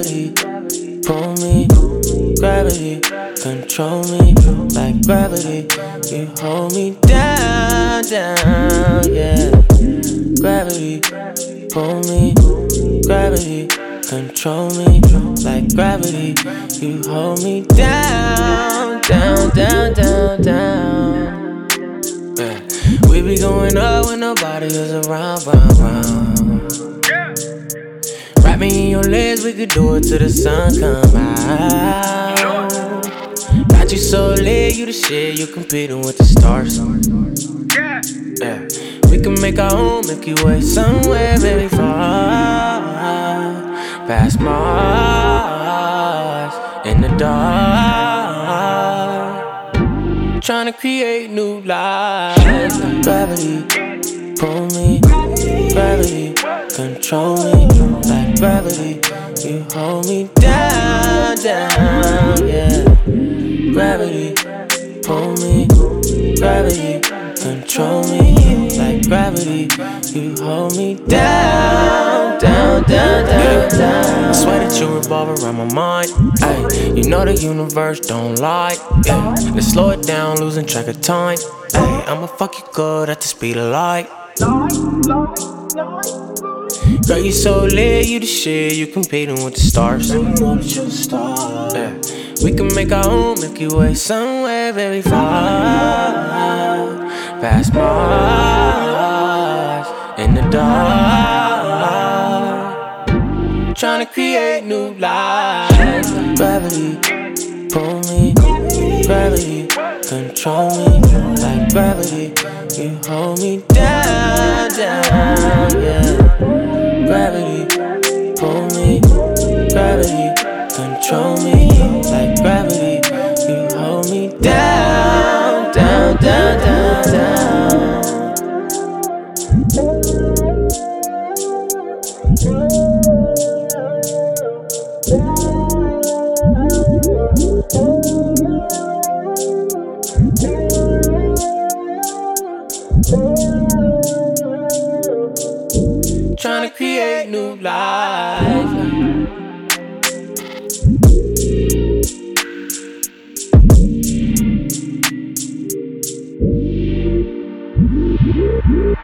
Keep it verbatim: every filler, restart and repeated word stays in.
gravity, pull me, gravity, control me like gravity. You hold me down, down, yeah. Gravity, pull me, gravity, control me like gravity. You hold me down, down, down, down, down. Yeah. We be going up when nobody is around, round, round. Wrap me in your legs, we could do it till the sun come out. Got you so lit, you the shit, you competing with the stars. Yeah. We can make our own Milky Way somewhere very far, past Mars, in the dark, trying to create new life. Gravity, pull me, gravity, control me like gravity. You hold me down, down, yeah. Gravity, pull me, gravity, control me like gravity. You hold me down, down, down, down, down. I swear that you revolve around my mind. Ay, you know the universe don't lie. Yeah. Let's slow it down, losing track of time. Ay, I'ma fuck you good at the speed of light. Girl, you so lit, you the shit, you competing with the stars. Yeah. We can make our own Milky Way somewhere very far, past Mars, in the dark, trying to create new life. Gravity, pull me, gravity, control me like gravity. You hold me down, down, yeah. Gravity, pull me, gravity, control me like gravity. You hold me down, down, down, down, down. Trying to create new life.